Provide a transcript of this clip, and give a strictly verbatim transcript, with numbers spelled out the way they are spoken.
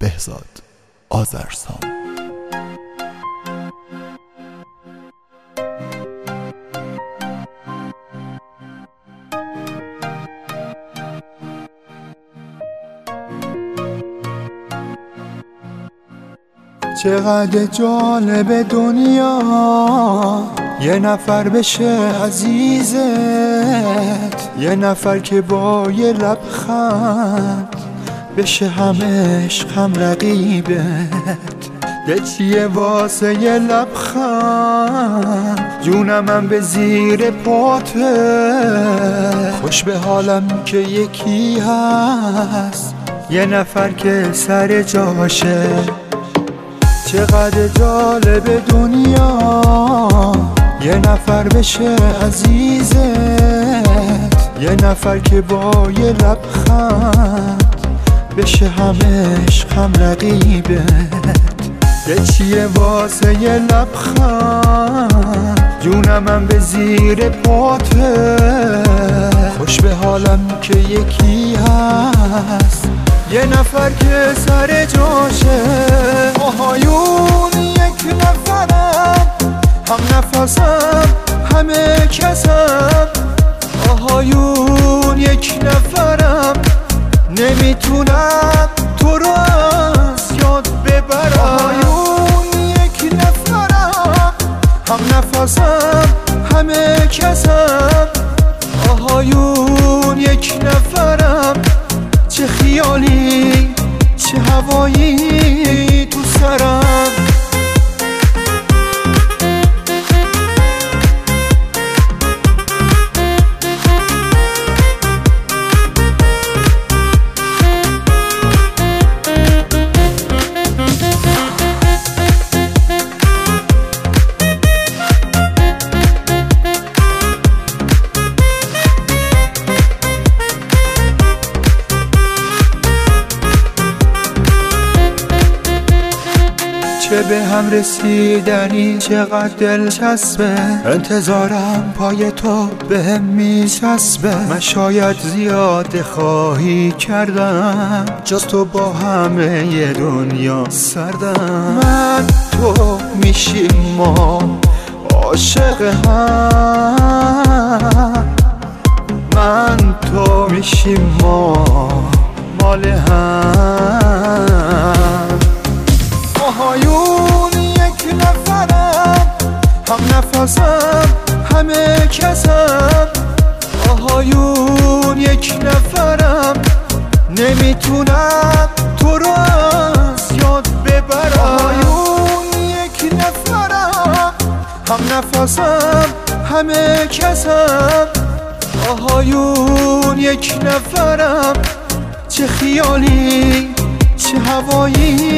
بهزاد آذرسام. چقدر جالب دنیا یه نفر بشه عزیزت، یه نفر که با یه لبخند بشه هم عشق هم رقیبت. دل چیه واسه یه لبخند، جونم من به زیر پاته. خوش به حالم که یکی هست، یه نفر که سر جاشه. چقدر جالب دنیا یه نفر بشه عزیزت، یه نفر که با یه لبخند بشه هم عشق هم رقیبت. دل چیه واسه یه لبخند، جونم من به زیر پاته. خوش به حالم که یکی هست، یه نفر که سر جاشه. آهایون یک نفرم، هم نفسم همه کسم. آهایون یک نفرم، نمیتونم تو رو از یاد ببرم. آهایون یک نفرم، هم نفسم همه کسم. آهایون یک نفرم، چه خیالی چه هوایی تو سرم. چه به هم رسیدنی چقدر دلچسبه، انتظارم پای تو به هم میچسبه. من شاید زیاد خواهی کردم، جز تو با همه ی دنیا سردم. من تو میشیم ما عاشق هم، من تو میشیم ما مال هم. آهایون یک نفرم، هم نفسم همه کسم. آهایون یک نفرم، نمیتونم تو رو از یاد ببرم. آهایون یک نفرم، هم نفسم همه کسم. آهایون یک نفرم، چه خیالی چه هوایی